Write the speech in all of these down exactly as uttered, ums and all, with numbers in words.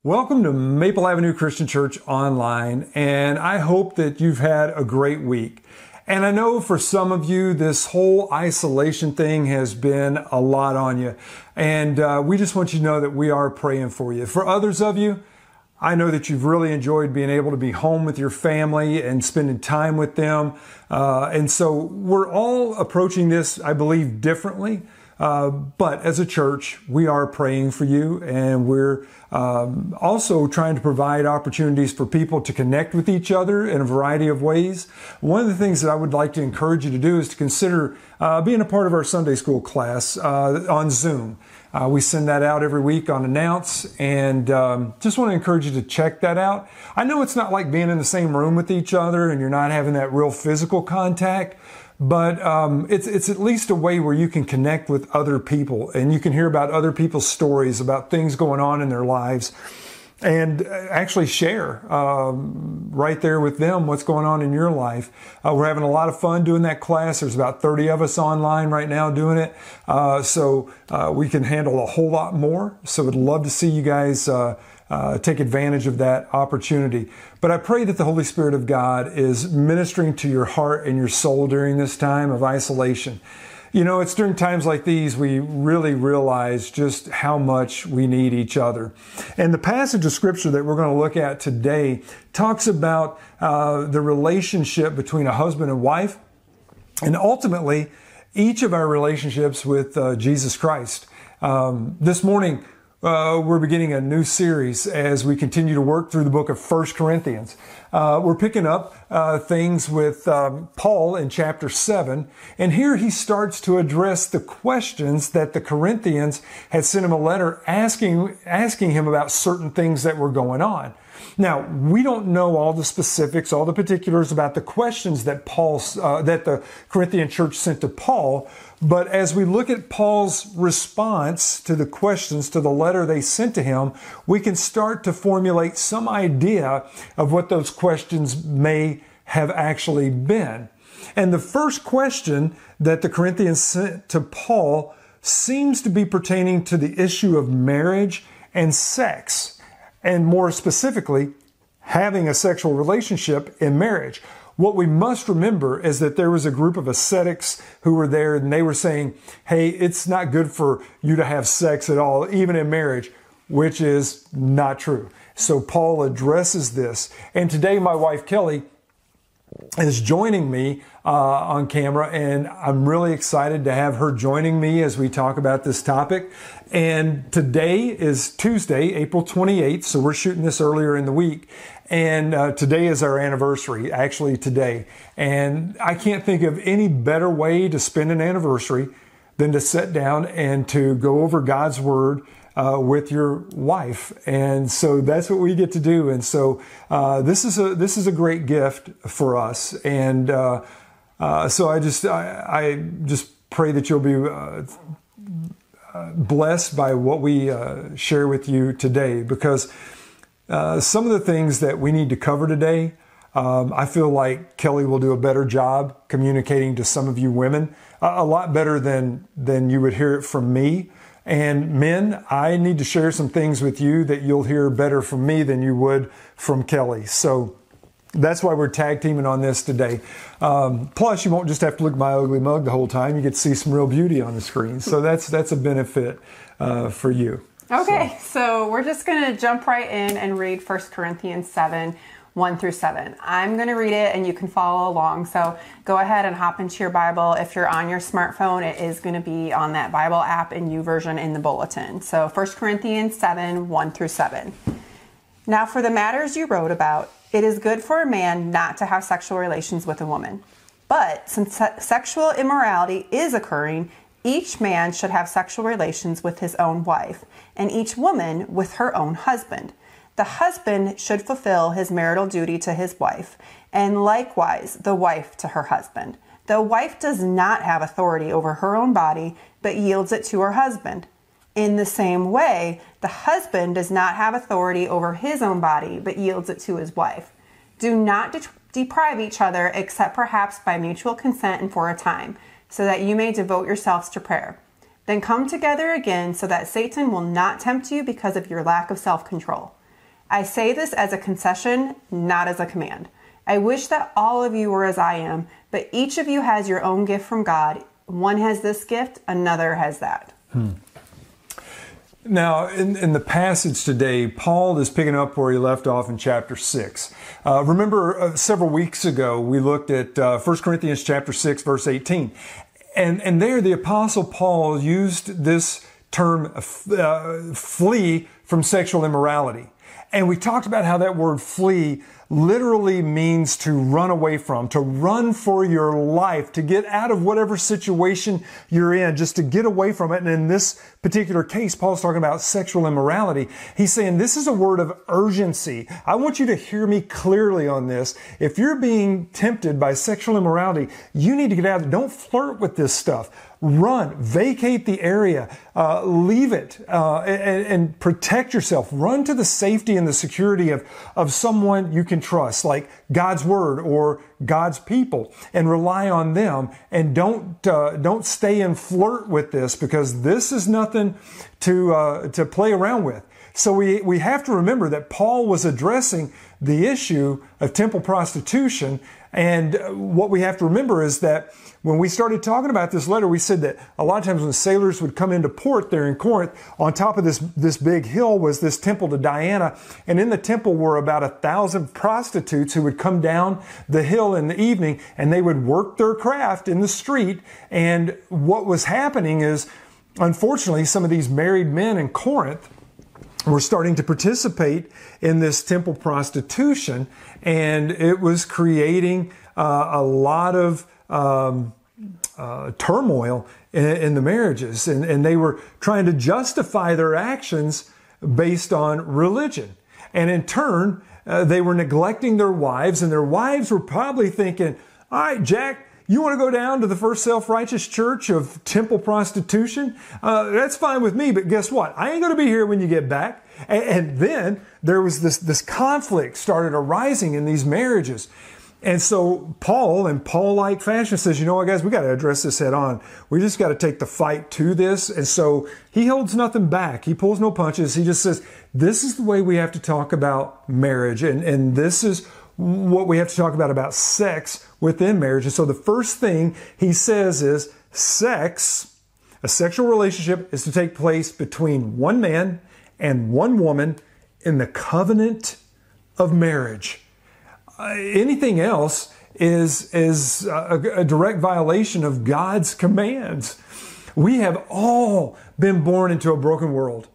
Welcome to Maple Avenue Christian Church Online, and I hope that you've had a great week. And I know for some of you, this whole isolation thing has been a lot on you. And uh, we just want you to know that we are praying for you. For others of you, I know that you've really enjoyed being able to be home with your family and spending time with them. Uh, and so we're all approaching this, I believe, differently. Uh, but as a church, we are praying for you, and we're um, also trying to provide opportunities for people to connect with each other in a variety of ways. One of the things that I would like to encourage you to do is to consider uh, being a part of our Sunday school class uh, on Zoom. Uh, we send that out every week on Announce, and um, just want to encourage you to check that out. I know it's not like being in the same room with each other and you're not having that real physical contact, but um, it's it's at least a way where you can connect with other people and you can hear about other people's stories, about things going on in their lives, and actually share um, right there with them what's going on in your life. Uh, we're having a lot of fun doing that class. There's about thirty of us online right now doing it, uh, so uh, we can handle a whole lot more. So we'd love to see you guys uh, Uh, take advantage of that opportunity. But I pray that the Holy Spirit of God is ministering to your heart and your soul during this time of isolation. You know, it's during times like these we really realize just how much we need each other. And the passage of Scripture that we're going to look at today talks about uh, the relationship between a husband and wife, and ultimately each of our relationships with uh, Jesus Christ. Um, this morning, Uh, we're beginning a new series as we continue to work through the book of First Corinthians. Uh, we're picking up uh, things with um, Paul in chapter seven, and here he starts to address the questions that the Corinthians had sent him a letter asking, asking him about certain things that were going on. Now, we don't know all the specifics, all the particulars about the questions that Paul, uh, that the Corinthian church sent to Paul, but as we look at Paul's response to the questions, to the letter they sent to him, we can start to formulate some idea of what those questions may have actually been. And the first question that the Corinthians sent to Paul seems to be pertaining to the issue of marriage and sex, and more specifically, having a sexual relationship in marriage. What we must remember is that there was a group of ascetics who were there, and they were saying, hey, it's not good for you to have sex at all, even in marriage, which is not true. So Paul addresses this. And today my wife, Kelly, is joining me uh, on camera, and I'm really excited to have her joining me as we talk about this topic. And today is Tuesday, April twenty-eighth, so we're shooting this earlier in the week. And uh, today is our anniversary, actually today. And I can't think of any better way to spend an anniversary than to sit down and to go over God's Word uh, with your wife. And so that's what we get to do. And so uh, this is a this is a great gift for us. And uh, uh, so I just I, I just pray that you'll be uh, uh, blessed by what we uh, share with you today, because Uh, some of the things that we need to cover today, um, I feel like Kelly will do a better job communicating to some of you women, uh, a lot better than, than you would hear it from me. And men, I need to share some things with you that you'll hear better from me than you would from Kelly. So that's why we're tag teaming on this today. Um, plus, you won't just have to look at my ugly mug the whole time. You get to see some real beauty on the screen. So that's, that's a benefit uh, for you. Okay, so. so we're just going to jump right in and read First Corinthians seven, one through seven. I'm going to read it and you can follow along. So go ahead and hop into your Bible. If you're on your smartphone, it is going to be on that Bible app in YouVersion in the bulletin. So First Corinthians seven, one through seven. Now for the matters you wrote about, it is good for a man not to have sexual relations with a woman. But since se- sexual immorality is occurring, each man should have sexual relations with his own wife, and each woman with her own husband. The husband should fulfill his marital duty to his wife, and likewise the wife to her husband. The wife does not have authority over her own body, but yields it to her husband. In the same way, the husband does not have authority over his own body, but yields it to his wife. Do not de- deprive each other, except perhaps by mutual consent and for a time, so that you may devote yourselves to prayer. Then come together again, so that Satan will not tempt you because of your lack of self-control. I say this as a concession, not as a command. I wish that all of you were as I am, but each of you has your own gift from God. One has this gift, another has that. Hmm. Now, in, in the passage today, Paul is picking up where he left off in chapter six. Uh, remember, uh, several weeks ago, we looked at uh, First Corinthians chapter six, verse eighteen. And, and there, the Apostle Paul used this term, uh, flee from sexual immorality. And we talked about how that word flee literally means to run away from, to run for your life, to get out of whatever situation you're in, just to get away from it. And in this particular case, Paul's talking about sexual immorality. He's saying this is a word of urgency. I want you to hear me clearly on this. If you're being tempted by sexual immorality, you need to get out of it. Don't flirt with this stuff. Run, vacate the area, uh, leave it, uh, and, and protect yourself. Run to the safety and the security of, of someone you can trust, like God's Word or God's people, and rely on them. And don't uh, don't stay and flirt with this, because this is nothing to uh, to play around with. So we, we have to remember that Paul was addressing the issue of temple prostitution. And what we have to remember is that when we started talking about this letter, we said that a lot of times when sailors would come into port there in Corinth, on top of this, this big hill was this temple to Diana. And in the temple were about a thousand prostitutes who would come down the hill in the evening, and they would work their craft in the street. And what was happening is, unfortunately, some of these married men in Corinth were starting to participate in this temple prostitution, and it was creating uh, a lot of um, uh, turmoil in, in the marriages, and, and they were trying to justify their actions based on religion. And in turn, uh, they were neglecting their wives, and their wives were probably thinking, all right, Jack, you want to go down to the First Self-Righteous Church of temple prostitution? Uh, that's fine with me, but guess what? I ain't going to be here when you get back. And, and then there was this, this conflict started arising in these marriages. And so Paul, in Paul-like fashion, says, you know what, guys, we got to address this head on. We just got to take the fight to this. And so he holds nothing back. He pulls no punches. He just says, this is the way we have to talk about marriage. And, and this is what we have to talk about about sex within marriage. And so the first thing he says is sex, a sexual relationship, is to take place between one man and one woman in the covenant of marriage. Uh, anything else is, is a, a direct violation of God's commands. We have all been born into a broken world,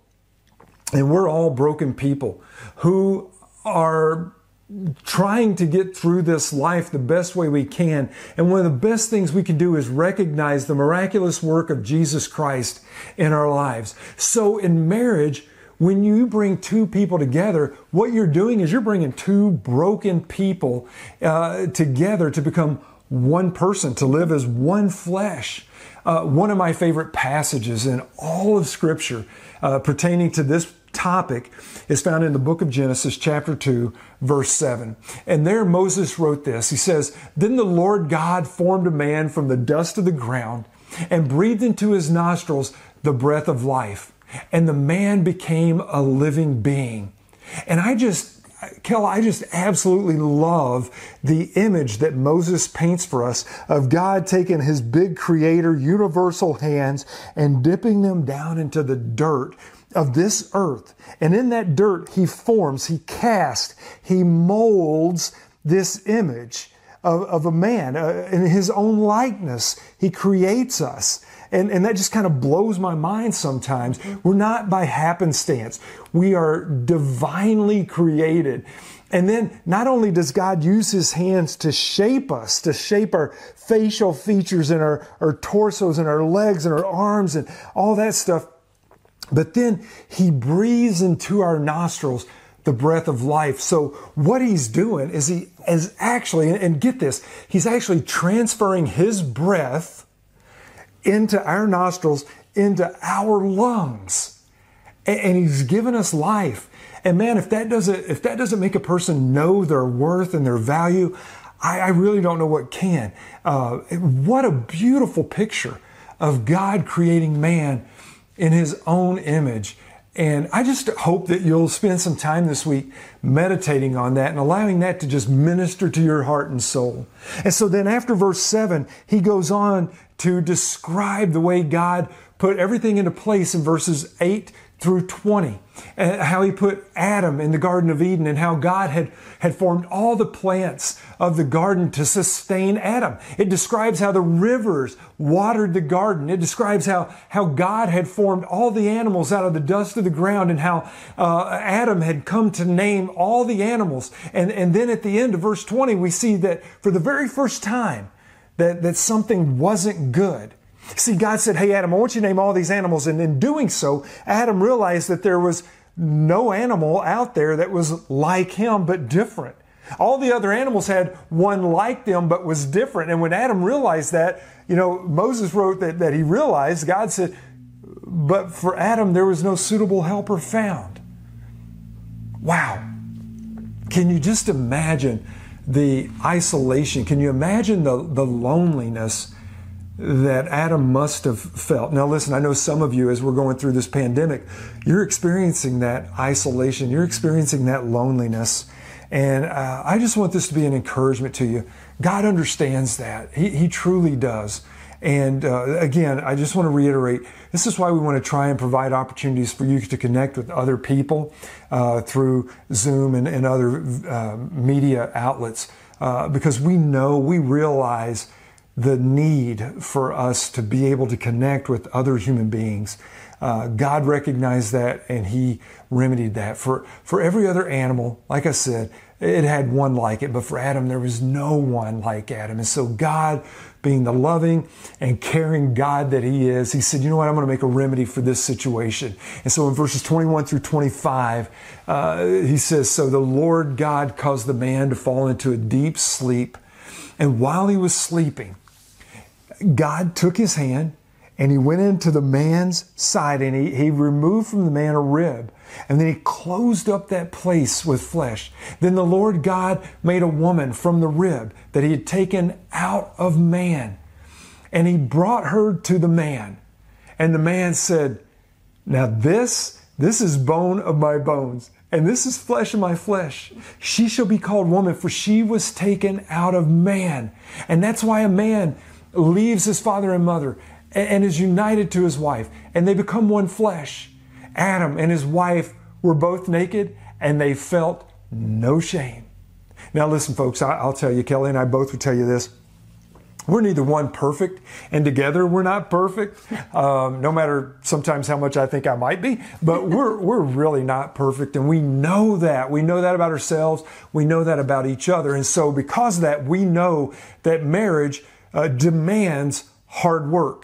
and we're all broken people who are trying to get through this life the best way we can. And one of the best things we can do is recognize the miraculous work of Jesus Christ in our lives. So in marriage, when you bring two people together, what you're doing is you're bringing two broken people uh, together to become one person, to live as one flesh. Uh, one of my favorite passages in all of Scripture uh, pertaining to this topic is found in the book of Genesis, chapter two, verse seven. And there Moses wrote this. He says, "Then the Lord God formed a man from the dust of the ground and breathed into his nostrils the breath of life. And the man became a living being." And I just, Kel, I just absolutely love the image that Moses paints for us of God taking his big creator, universal hands and dipping them down into the dirt of this earth. And in that dirt, he forms, he casts, he molds this image of, of a man uh, in his own likeness. He creates us. And, and that just kind of blows my mind sometimes. We're not by happenstance. We are divinely created. And then not only does God use his hands to shape us, to shape our facial features and our, our torsos and our legs and our arms and all that stuff, but then he breathes into our nostrils the breath of life. So what he's doing is he is actually, and get this, he's actually transferring his breath into our nostrils, into our lungs. And he's given us life. And man, if that doesn't, if that doesn't make a person know their worth and their value, I, I really don't know what can. Uh, what a beautiful picture of God creating man in his own image. And I just hope that you'll spend some time this week meditating on that and allowing that to just minister to your heart and soul. And so then after verse seven, he goes on to describe the way God put everything into place in verses eight through twenty, and how he put Adam in the Garden of Eden, and how God had, had formed all the plants of the garden to sustain Adam. It describes how the rivers watered the garden. It describes how, how God had formed all the animals out of the dust of the ground, and how uh, Adam had come to name all the animals. And, and then at the end of verse twenty, we see that for the very first time that, that something wasn't good. See, God said, hey, Adam, I want you to name all these animals. And in doing so, Adam realized that there was no animal out there that was like him, but different. All the other animals had one like them, but was different. And when Adam realized that, you know, Moses wrote that, that he realized, God said, but for Adam, there was no suitable helper found. Wow. Can you just imagine the isolation? Can you imagine the, the loneliness that Adam must have felt? Now listen, I know some of you, as we're going through this pandemic, you're experiencing that isolation, you're experiencing that loneliness. And uh, I just want this to be an encouragement to you. God understands that. He, he truly does. And uh, again, I just want to reiterate, this is why we want to try and provide opportunities for you to connect with other people uh, through Zoom and, and other uh, media outlets, uh, because we know, we realize the need for us to be able to connect with other human beings. Uh, God recognized that, and He remedied that. For, for every other animal, like I said, it had one like it, but for Adam, there was no one like Adam. And so God, being the loving and caring God that He is, He said, you know what, I'm going to make a remedy for this situation. And so in verses twenty-one through twenty-five, uh, He says, so the Lord God caused the man to fall into a deep sleep. And while he was sleeping, God took His hand and He went into the man's side, and he, he removed from the man a rib. And then He closed up that place with flesh. Then the Lord God made a woman from the rib that He had taken out of man. And He brought her to the man. And the man said, now this, this is bone of my bones, and this is flesh of my flesh. She shall be called woman, for she was taken out of man. And that's why a man leaves his father and mother and is united to his wife, and they become one flesh. Adam and his wife were both naked, and they felt no shame. Now listen, folks, I'll tell you, Kelly and I both would tell you this. We're neither one perfect, and together we're not perfect, um, no matter sometimes how much I think I might be, but we're, we're really not perfect, and we know that. We know that about ourselves. We know that about each other. And so because of that, we know that marriage uh, demands hard work.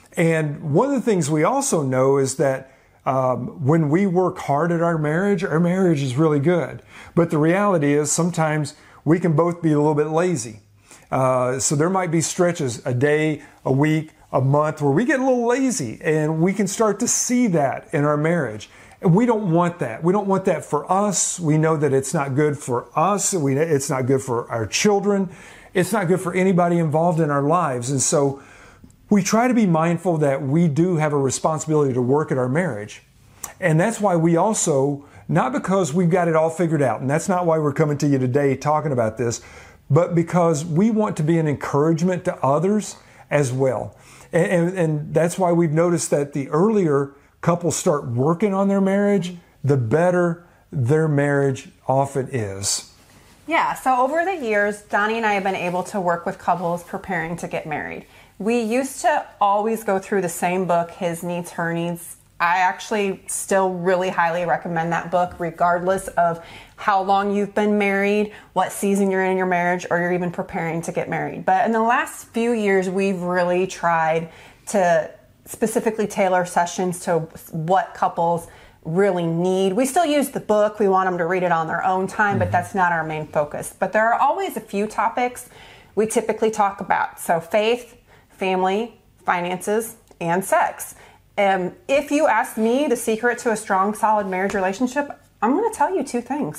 And one of the things we also know is that um, when we work hard at our marriage, our marriage is really good. But the reality is sometimes we can both be a little bit lazy. Uh, so there might be stretches, a day, a week, a month, where we get a little lazy, and we can start to see that in our marriage. And we don't want that. We don't want that for us. We know that it's not good for us. We, it's not good for our children. It's not good for anybody involved in our lives. And so we try to be mindful that we do have a responsibility to work at our marriage. And that's why we also, not because we've got it all figured out, and that's not why we're coming to you today talking about this, but because we want to be an encouragement to others as well. And, and, and that's why we've noticed that the earlier couples start working on their marriage, the better their marriage often is. Yeah, so over the years, Donnie and I have been able to work with couples preparing to get married. We used to always go through the same book, His Needs, Her Needs. I actually still really highly recommend that book, regardless of how long you've been married, what season you're in your marriage, or you're even preparing to get married. But in the last few years, we've really tried to specifically tailor sessions to what couples really need. We still use the book. We want them to read it on their own time, but that's not our main focus. But there are always a few topics we typically talk about. So faith, family, finances, and sex. Um, if you ask me the secret to a strong, solid marriage relationship, I'm going to tell you two things.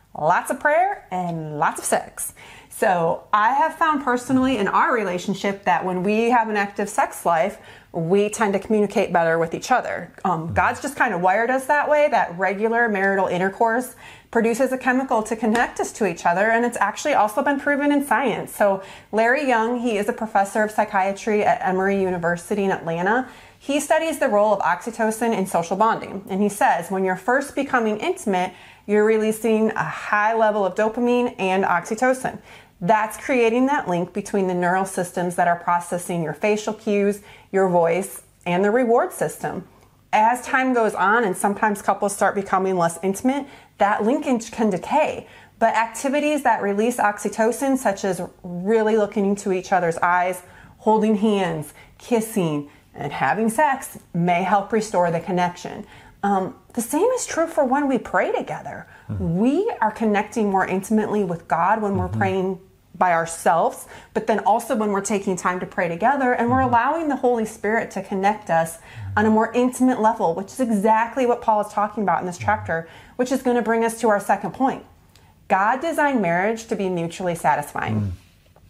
lots of prayer and lots of sex. So I have found personally in our relationship that when we have an active sex life, we tend to communicate better with each other. Um, God's just kind of wired us that way, that regular marital intercourse produces a chemical to connect us to each other, and it's actually also been proven in science. So Larry Young, he is a professor of psychiatry at Emory University in Atlanta. He studies the role of oxytocin in social bonding, and he says when you're first becoming intimate, you're releasing a high level of dopamine and oxytocin. That's creating that link between the neural systems that are processing your facial cues, your voice, and the reward system. As time goes on and sometimes couples start becoming less intimate, that linkage can decay. But activities that release oxytocin, such as really looking into each other's eyes, holding hands, kissing, and having sex, may help restore the connection. Um, the same is true for when we pray together. Mm-hmm. We are connecting more intimately with God when mm-hmm. we're praying by ourselves, but then also when we're taking time to pray together, and we're allowing the Holy Spirit to connect us on a more intimate level, which is exactly what Paul is talking about in this chapter, which is going to bring us to our second point. God designed marriage to be mutually satisfying. Mm.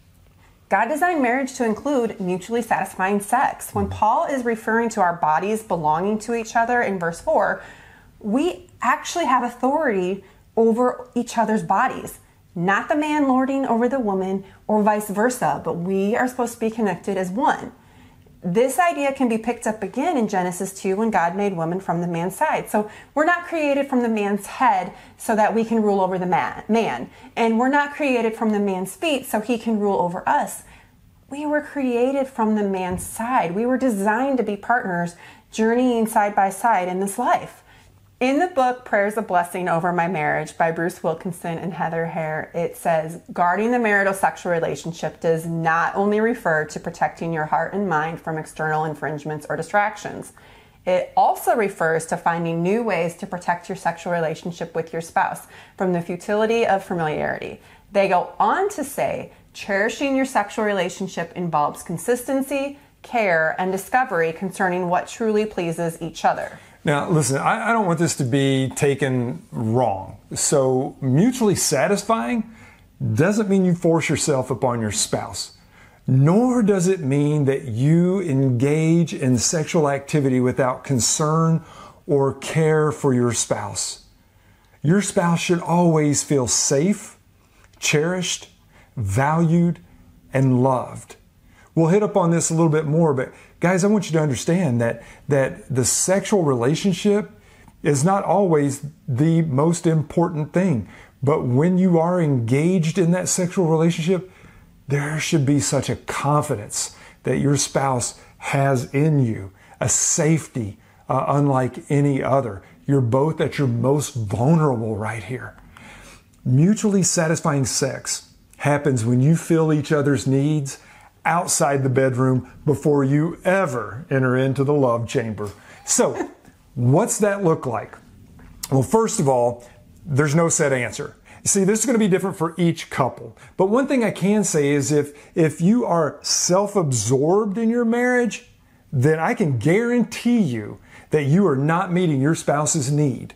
God designed marriage to include mutually satisfying sex. When Paul is referring to our bodies belonging to each other in verse four, we actually have authority over each other's bodies. Not the man lording over the woman or vice versa, but we are supposed to be connected as one. This idea can be picked up again in Genesis two when God made woman from the man's side. So we're not created from the man's head so that we can rule over the man. And we're not created from the man's feet so he can rule over us. We were created from the man's side. We were designed to be partners journeying side by side in this life. In the book, Prayers of Blessing Over My Marriage by Bruce Wilkinson and Heather Hare, it says, guarding the marital sexual relationship does not only refer to protecting your heart and mind from external infringements or distractions. It also refers to finding new ways to protect your sexual relationship with your spouse from the futility of familiarity. They go on to say, cherishing your sexual relationship involves consistency, care, and discovery concerning what truly pleases each other. Now, listen, I, I don't want this to be taken wrong. So mutually satisfying doesn't mean you force yourself upon your spouse, nor does it mean that you engage in sexual activity without concern or care for your spouse. Your spouse should always feel safe, cherished, valued, and loved. We'll hit up on this a little bit more, but guys, I want you to understand that, that the sexual relationship is not always the most important thing. But when you are engaged in that sexual relationship, there should be such a confidence that your spouse has in you, a safety uh, unlike any other. You're both at your most vulnerable right here. Mutually satisfying sex happens when you fill each other's needs outside the bedroom before you ever enter into the love chamber. So, what's that look like? Well, first of all, there's no set answer. See, this is going to be different for each couple. But one thing I can say is if, if you are self-absorbed in your marriage, then I can guarantee you that you are not meeting your spouse's need.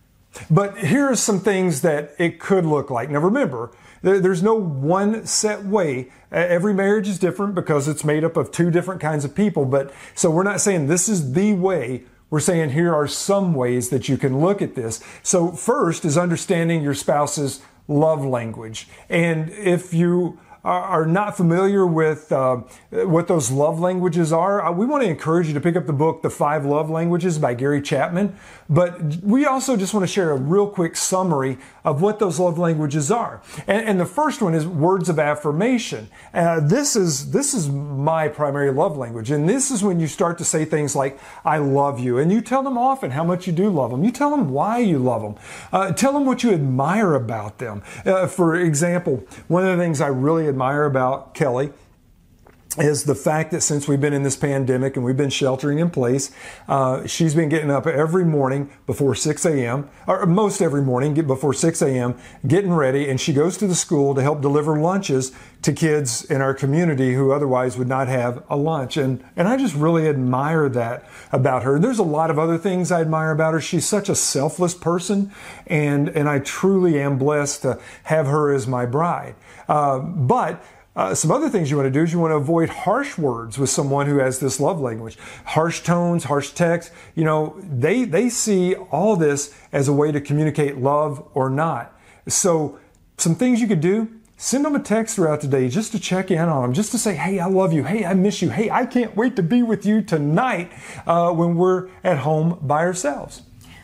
But here are some things that it could look like. Now remember, there's no one set way. Every marriage is different because it's made up of two different kinds of people. But so we're not saying this is the way. We're saying here are some ways that you can look at this. So first is understanding your spouse's love language. And if you are not familiar with uh, what those love languages are, we want to encourage you to pick up the book, The Five Love Languages by Gary Chapman. But we also just want to share a real quick summary of what those love languages are. And, and the first one is words of affirmation. Uh, this is this is my primary love language. And this is when you start to say things like, I love you. And you tell them often how much you do love them. You tell them why you love them. Uh, tell them what you admire about them. Uh, for example, one of the things I really admire about Kelly is the fact that since we've been in this pandemic and we've been sheltering in place, uh, she's been getting up every morning before six a.m., or most every morning before six a.m., getting ready, and she goes to the school to help deliver lunches to kids in our community who otherwise would not have a lunch. And, and I just really admire that about her. There's a lot of other things I admire about her. She's such a selfless person, and, and I truly am blessed to have her as my bride. Uh, but Uh, some other things you want to do is you want to avoid harsh words with someone who has this love language. Harsh tones, harsh text, you know, they, they see all this as a way to communicate love or not. So some things you could do, send them a text throughout the day just to check in on them, just to say, hey, I love you. Hey, I miss you. Hey, I can't wait to be with you tonight uh, when we're at home by ourselves.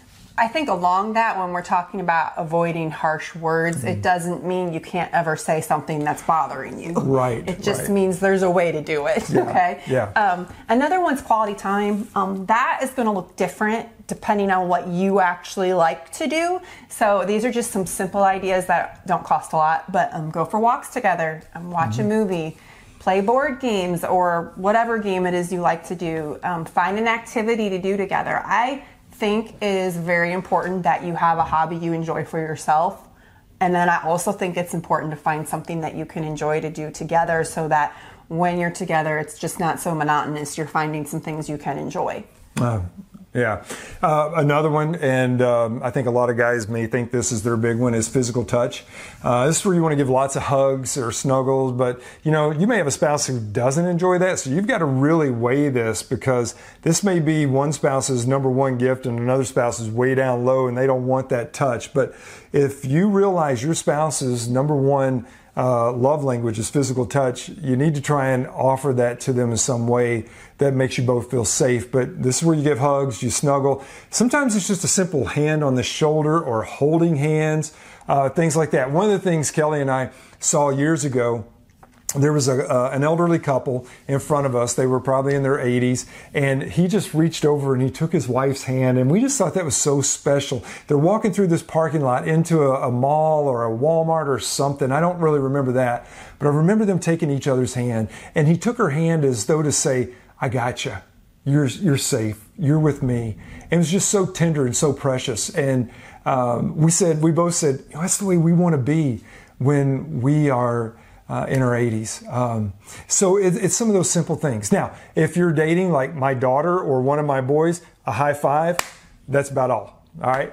I think along that, when we're talking about avoiding harsh words, mm. it doesn't mean you can't ever say something that's bothering you. Right. It just right. means there's a way to do it. Yeah, okay. Yeah. Um, another one's quality time. Um, that is going to look different depending on what you actually like to do. So these are just some simple ideas that don't cost a lot, but um, go for walks together, um, watch mm-hmm. a movie, play board games, or whatever game it is you like to do. Um, find an activity to do together. I think it is very important that you have a hobby you enjoy for yourself. And then I also think it's important to find something that you can enjoy to do together so that when you're together, it's just not so monotonous. You're finding some things you can enjoy. Uh, yeah. Uh, another one, and um, I think a lot of guys may think this is their big one, is physical touch. Uh, this is where you want to give lots of hugs or snuggles, but you know, you may have a spouse who doesn't enjoy that, so you've got to really weigh this, because this may be one spouse's number one gift and another spouse is way down low and they don't want that touch. But if you realize your spouse's number one Uh, love language is physical touch, you need to try and offer that to them in some way that makes you both feel safe. But this is where you give hugs, you snuggle. Sometimes it's just a simple hand on the shoulder or holding hands, uh, things like that. One of the things Kelly and I saw years ago, there was a, uh, an elderly couple in front of us. They were probably in their eighties, and he just reached over and he took his wife's hand, and we just thought that was so special. They're walking through this parking lot into a, a mall or a Walmart or something. I don't really remember that, but I remember them taking each other's hand, and he took her hand as though to say, I got you. You're, you're safe. You're with me. And it was just so tender and so precious. And um, we said, we both said, you know, that's the way we want to be when we are Uh, in our eighties. Um, so it, it's some of those simple things. Now, if you're dating like my daughter or one of my boys, a high five, that's about all. All right.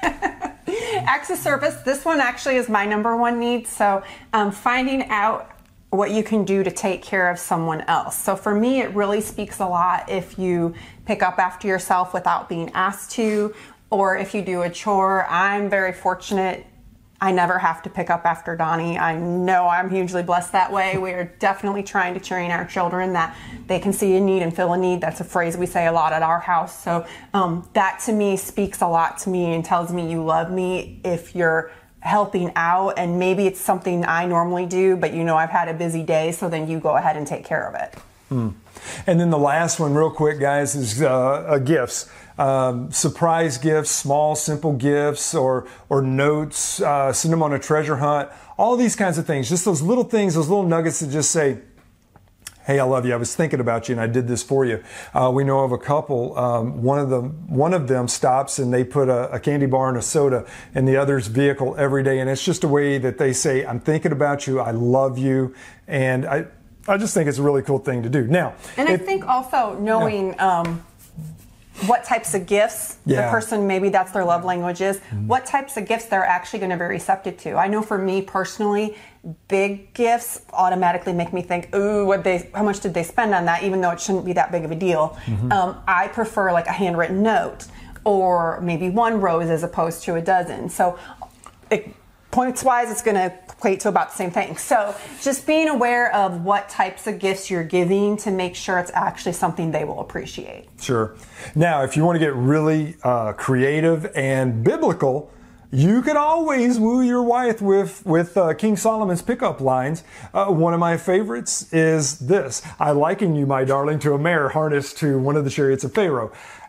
Acts of service. This one actually is my number one need. So um, finding out what you can do to take care of someone else. So for me, it really speaks a lot if you pick up after yourself without being asked to, or if you do a chore. I'm very fortunate. I never have to pick up after Donnie. I know I'm hugely blessed that way. We are definitely trying to train our children that they can see a need and fill a need. That's a phrase we say a lot at our house. So um, that to me speaks a lot to me and tells me you love me if you're helping out. And maybe it's something I normally do, but you know I've had a busy day, so then you go ahead and take care of it. Hmm. And then the last one, real quick, guys, is uh, uh, gifts. Um, surprise gifts, small, simple gifts, or or notes. Uh, send them on a treasure hunt. All these kinds of things. Just those little things, those little nuggets that just say, hey, I love you. I was thinking about you, and I did this for you. Uh, we know of a couple. Um, one of them, one of them stops and they put a, a candy bar and a soda in the other's vehicle every day, and it's just a way that they say, I'm thinking about you. I love you, and I. I just think it's a really cool thing to do. Now, and if, I think also knowing yeah. um, what types of gifts yeah. the person, maybe that's their love language is, mm-hmm. what types of gifts they're actually going to be receptive to. I know for me personally, big gifts automatically make me think, ooh, what they, how much did they spend on that, even though it shouldn't be that big of a deal. Mm-hmm. Um, I prefer like a handwritten note, or maybe one rose as opposed to a dozen. So it, points wise, it's going to equate to about the same thing. So just being aware of what types of gifts you're giving to make sure it's actually something they will appreciate. Sure. Now, if you want to get really uh, creative and biblical, you could always woo your wife with, with uh, King Solomon's pickup lines. Uh, one of my favorites is this: I liken you, my darling, to a mare harnessed to one of the chariots of Pharaoh.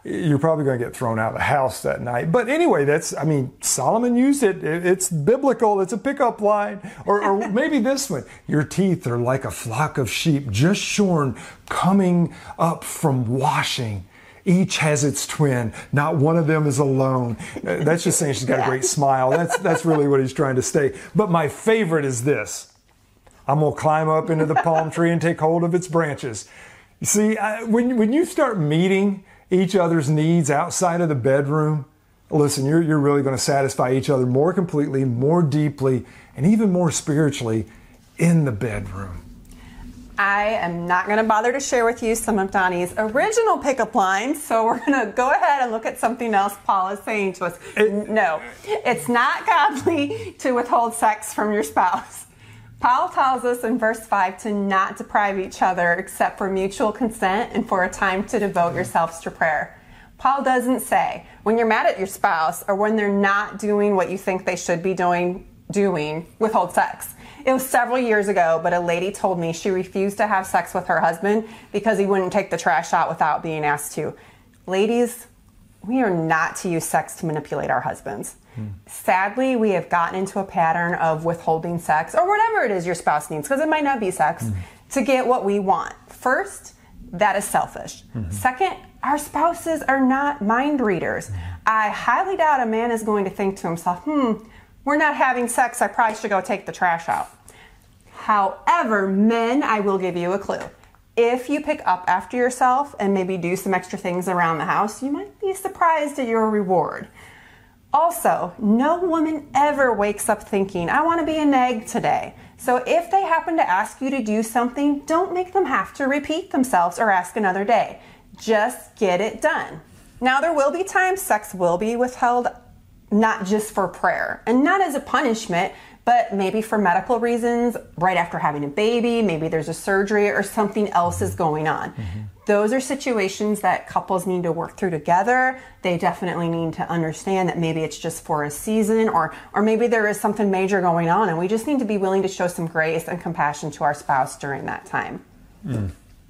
you're probably going to get thrown out of the house that night. But anyway, that's, I mean, Solomon used it. It's biblical. It's a pickup line. Or, or maybe this one, your teeth are like a flock of sheep just shorn, coming up from washing. Each has its twin. Not one of them is alone. That's just saying she's got a great smile. That's, that's really what he's trying to say. But my favorite is this. I'm going to climb up into the palm tree and take hold of its branches. You see, I, when, when you start meeting each other's needs outside of the bedroom, listen, you're, you're really going to satisfy each other more completely, more deeply, and even more spiritually in the bedroom. I am not going to bother to share with you some of Donnie's original pickup lines, so we're going to go ahead and look at something else Paul is saying to us. It, no, it's not godly to withhold sex from your spouse. Paul tells us in verse five to not deprive each other except for mutual consent and for a time to devote yourselves to prayer. Paul doesn't say when you're mad at your spouse or when they're not doing what you think they should be doing, doing, withhold sex. It was several years ago, but a lady told me she refused to have sex with her husband because he wouldn't take the trash out without being asked to. Ladies, we are not to use sex to manipulate our husbands. Hmm. Sadly, we have gotten into a pattern of withholding sex, or whatever it is your spouse needs, because it might not be sex, hmm. to get what we want. First, that is selfish. Mm-hmm. Second, our spouses are not mind readers. Mm-hmm. I highly doubt a man is going to think to himself, hmm, we're not having sex, I probably should go take the trash out. However, men, I will give you a clue. If you pick up after yourself and maybe do some extra things around the house, you might be surprised at your reward. Also, no woman ever wakes up thinking, I want to be a nag today. So if they happen to ask you to do something, don't make them have to repeat themselves or ask another day. Just get it done. Now, there will be times sex will be withheld, not just for prayer and not as a punishment, but maybe for medical reasons, right after having a baby, maybe there's a surgery or something else is going on. Mm-hmm. Those are situations that couples need to work through together. They definitely need to understand that maybe it's just for a season, or or maybe there is something major going on, and we just need to be willing to show some grace and compassion to our spouse during that time. Mm.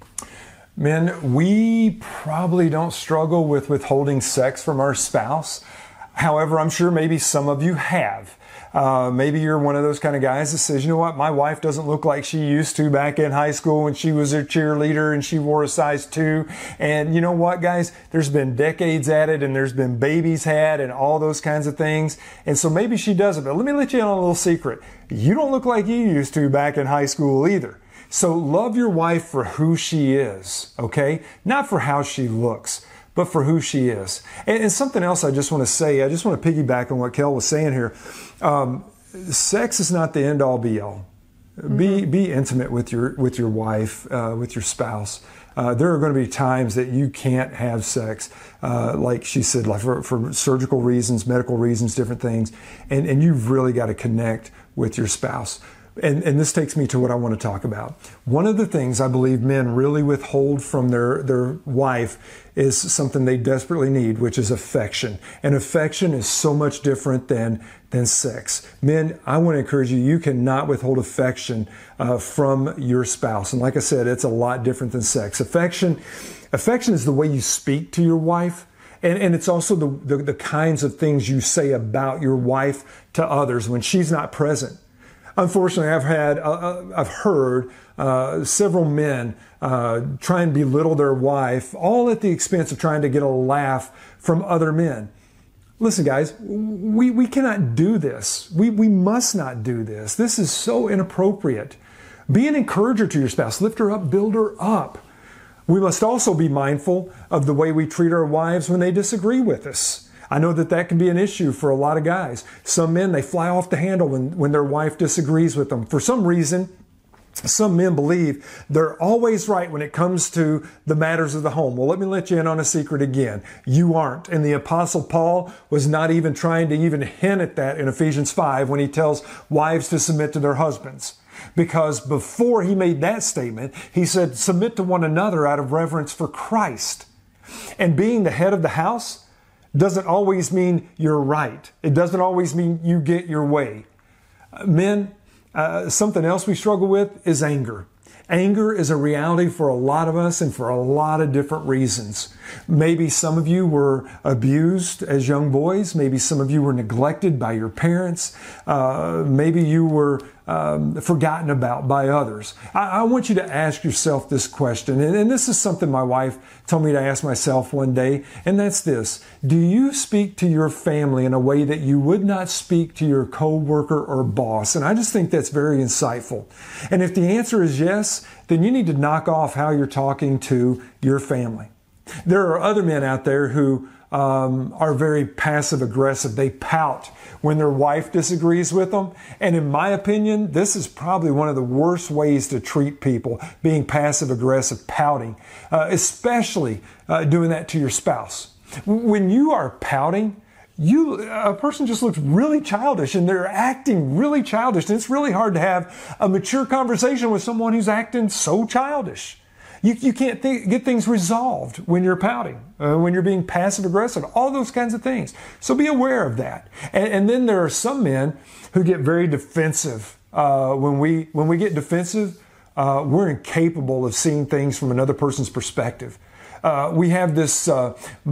Men, we probably don't struggle with withholding sex from our spouse. However, I'm sure maybe some of you have. Uh, maybe you're one of those kind of guys that says, you know what, my wife doesn't look like she used to back in high school when she was a cheerleader and she wore a size two. And you know what, guys, there's been decades added and there's been babies had and all those kinds of things. And so maybe she doesn't. But let me let you in on a little secret. You don't look like you used to back in high school either. So love your wife for who she is, okay? Not for how she looks, but for who she is. And, and something else I just want to say, I just want to piggyback on what Kel was saying here. Um, sex is not the end all be all. Mm-hmm. Be be intimate with your with your wife, uh, with your spouse. Uh, there are going to be times that you can't have sex, uh, like she said, like for, for surgical reasons, medical reasons, different things, and and you've really got to connect with your spouse. And, and this takes me to what I want to talk about. One of the things I believe men really withhold from their, their wife is something they desperately need, which is affection. And affection is so much different than, than sex. Men, I want to encourage you, you cannot withhold affection uh, from your spouse. And like I said, it's a lot different than sex. Affection, affection is the way you speak to your wife. And, and it's also the, the, the kinds of things you say about your wife to others when she's not present. Unfortunately, I've had, uh, I've heard uh, several men uh, try and belittle their wife, all at the expense of trying to get a laugh from other men. Listen, guys, we, we cannot do this. We, we must not do this. This is so inappropriate. Be an encourager to your spouse. Lift her up, build her up. We must also be mindful of the way we treat our wives when they disagree with us. I know that that can be an issue for a lot of guys. Some men, they fly off the handle when, when their wife disagrees with them. For some reason, some men believe they're always right when it comes to the matters of the home. Well, let me let you in on a secret again. You aren't. And the Apostle Paul was not even trying to even hint at that in Ephesians five when he tells wives to submit to their husbands. Because before he made that statement, he said, submit to one another out of reverence for Christ. And being the head of the house doesn't always mean you're right. It doesn't always mean you get your way. Men, uh, something else we struggle with is anger. Anger is a reality for a lot of us and for a lot of different reasons. Maybe some of you were abused as young boys. Maybe some of you were neglected by your parents. Uh, maybe you were um, forgotten about by others. I, I want you to ask yourself this question, and, and this is something my wife told me to ask myself one day, and that's this. Do you speak to your family in a way that you would not speak to your coworker or boss? And I just think that's very insightful. And if the answer is yes, then you need to knock off how you're talking to your family. There are other men out there who um, are very passive aggressive. They pout when their wife disagrees with them. And in my opinion, this is probably one of the worst ways to treat people, being passive aggressive, pouting, uh, especially uh, doing that to your spouse. When you are pouting, You, a person just looks really childish and they're acting really childish. And it's really hard to have a mature conversation with someone who's acting so childish. You, you can't th- get things resolved when you're pouting, uh, when you're being passive aggressive, all those kinds of things. So be aware of that. And, and then there are some men who get very defensive. Uh, when we, when we get defensive, uh, we're incapable of seeing things from another person's perspective. Uh, we have this uh,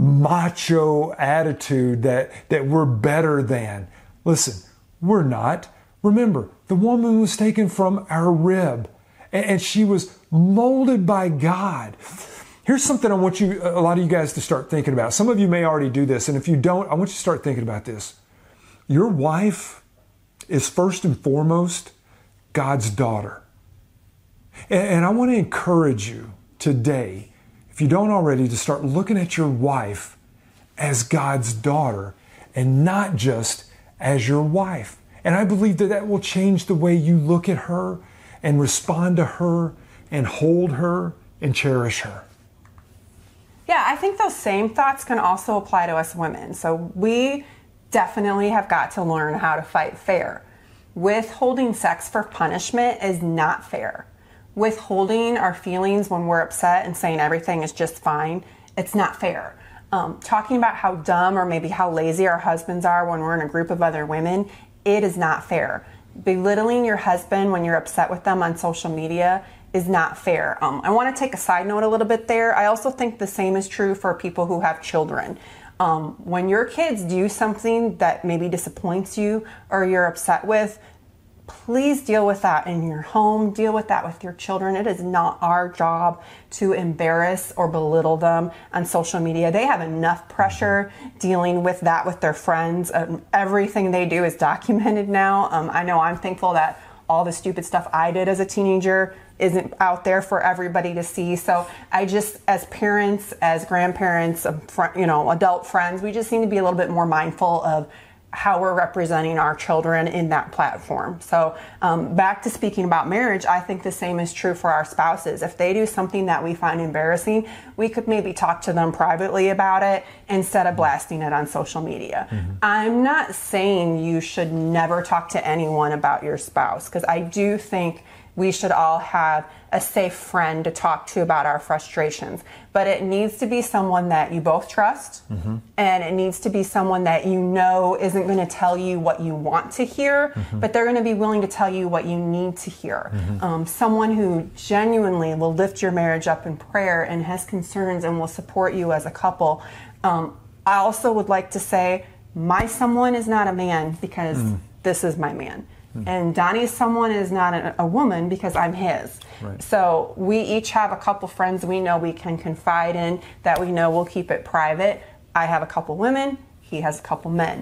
macho attitude that, that we're better than. Listen, we're not. Remember, the woman was taken from our rib, and, and she was molded by God. Here's something I want you, a lot of you guys to start thinking about. Some of you may already do this, and if you don't, I want you to start thinking about this. Your wife is first and foremost God's daughter. And, and I want to encourage you today, if you don't already, to start looking at your wife as God's daughter and not just as your wife. And I believe that that will change the way you look at her and respond to her and hold her and cherish her. Yeah, I think those same thoughts can also apply to us women. So we definitely have got to learn how to fight fair. Withholding sex for punishment is not fair. Withholding our feelings when we're upset and saying everything is just fine, it's not fair. Um, talking about how dumb or maybe how lazy our husbands are when we're in a group of other women, it is not fair. Belittling your husband when you're upset with them on social media is not fair. Um, I want to take a side note a little bit there. I also think the same is true for people who have children. Um, when your kids do something that maybe disappoints you or you're upset with, please deal with that in your home. Deal with that with your children. It is not our job to embarrass or belittle them on social media. They have enough pressure dealing with that with their friends. Um, everything they do is documented now. Um, I know I'm thankful that all the stupid stuff I did as a teenager isn't out there for everybody to see. So I just, as parents, as grandparents, um, fr- you know, adult friends, we just need to be a little bit more mindful of how we're representing our children in that platform. So um, back to speaking about marriage, I think the same is true for our spouses. If they do something that we find embarrassing, we could maybe talk to them privately about it instead of blasting it on social media. Mm-hmm. I'm not saying you should never talk to anyone about your spouse, because I do think we should all have a safe friend to talk to about our frustrations. But it needs to be someone that you both trust, mm-hmm. and it needs to be someone that you know isn't going to tell you what you want to hear, mm-hmm. but they're going to be willing to tell you what you need to hear. Mm-hmm. Um, someone who genuinely will lift your marriage up in prayer and has concerns and will support you as a couple. Um, I also would like to say, my someone is not a man, because mm. this is my man. And Donnie's someone is not a, a woman, because I'm his. Right. So we each have a couple friends we know we can confide in, that we know we'll keep it private. I have a couple women, he has a couple men.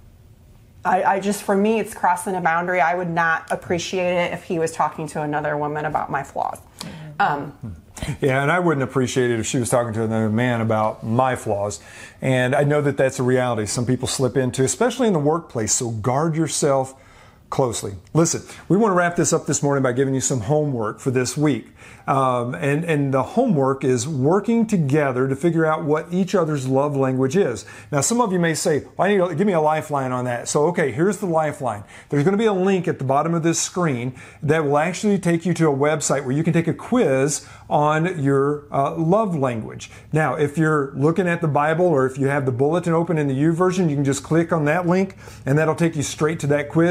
I, I just, for me, it's crossing a boundary. I would not appreciate it if he was talking to another woman about my flaws. Um, Yeah, and I wouldn't appreciate it if she was talking to another man about my flaws. And I know that that's a reality some people slip into, especially in the workplace. So guard yourself closely. Listen, we want to wrap this up this morning by giving you some homework for this week. Um, and, and the homework is working together to figure out what each other's love language is. Now, some of you may say, well, I need to give me a lifeline on that. So, okay, here's the lifeline. There's going to be a link at the bottom of this screen that will actually take you to a website where you can take a quiz on your uh, love language. Now, if you're looking at the Bible, or if you have the bulletin open in the YouVersion, you can just click on that link and that'll take you straight to that quiz. Or if you go to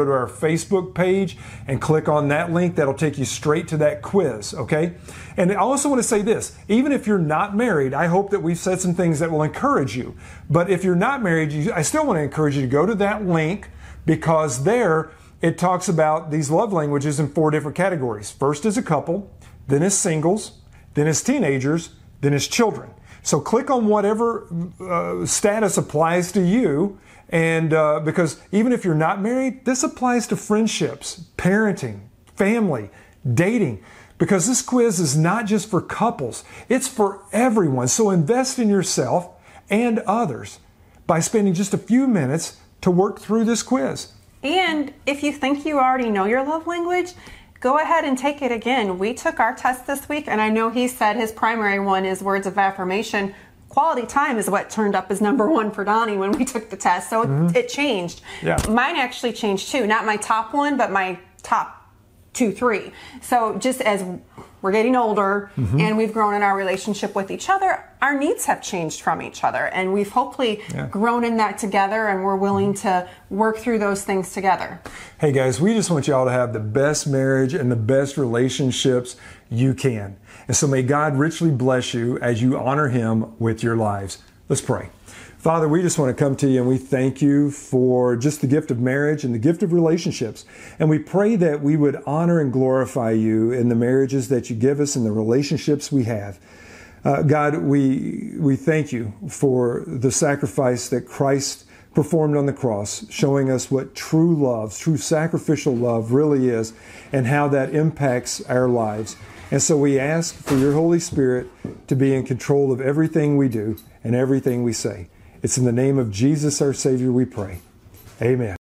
to our Facebook page and click on that link. That'll take you straight to that quiz, okay? And I also want to say this, even if you're not married, I hope that we've said some things that will encourage you. But if you're not married, you, I still want to encourage you to go to that link, because there it talks about these love languages in four different categories. First is a couple, then is singles, then is teenagers, then is children. So click on whatever uh, status applies to you. And uh, because even if you're not married, this applies to friendships, parenting, family, dating, because this quiz is not just for couples, it's for everyone. So invest in yourself and others by spending just a few minutes to work through this quiz. And if you think you already know your love language, go ahead and take it again. We took our test this week, and I know he said his primary one is words of affirmation. Quality time is what turned up as number one for Donnie when we took the test. So mm-hmm. it, it changed. Yeah. Mine actually changed too. Not my top one, but my top two, three. So just as we're getting older mm-hmm. and we've grown in our relationship with each other, our needs have changed from each other. And we've hopefully yeah. grown in that together, and we're willing to work through those things together. Hey guys, we just want y'all to have the best marriage and the best relationships you can. And so may God richly bless you as you honor Him with your lives. Let's pray. Father, we just want to come to you and we thank you for just the gift of marriage and the gift of relationships. And we pray that we would honor and glorify you in the marriages that you give us and the relationships we have. Uh, God, we, we thank you for the sacrifice that Christ performed on the cross, showing us what true love, true sacrificial love really is, and how that impacts our lives. And so we ask for your Holy Spirit to be in control of everything we do and everything we say. It's in the name of Jesus, our Savior, we pray. Amen.